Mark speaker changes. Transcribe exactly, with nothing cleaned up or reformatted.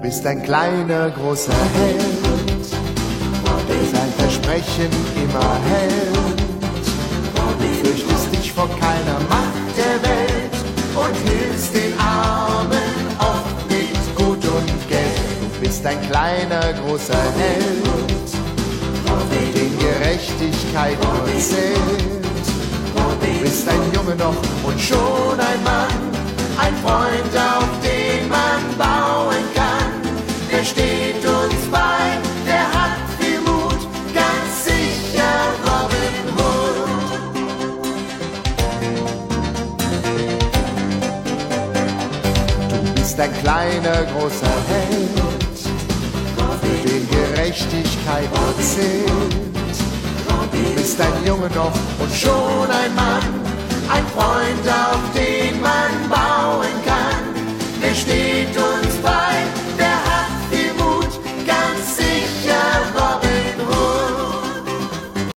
Speaker 1: bist ein kleiner, großer Held, sein Versprechen immer hält. Du fürchtest dich vor keiner Macht der Welt und hilfst den Armen oft mit Gut und Geld. Du bist ein kleiner, großer Held, den Gerechtigkeit nur zählt. Du bist ein Junge noch und schon ein Mann, ein Freund, auf den man bauen kann. Der steht uns bei, der hat viel Mut, ganz sicher Robin Hood. Du bist ein kleiner, großer Held, für den Gerechtigkeit zählt. Du bist ein Junge noch und schon ein Mann, ein Freund, auf den man bauen kann. Der steht uns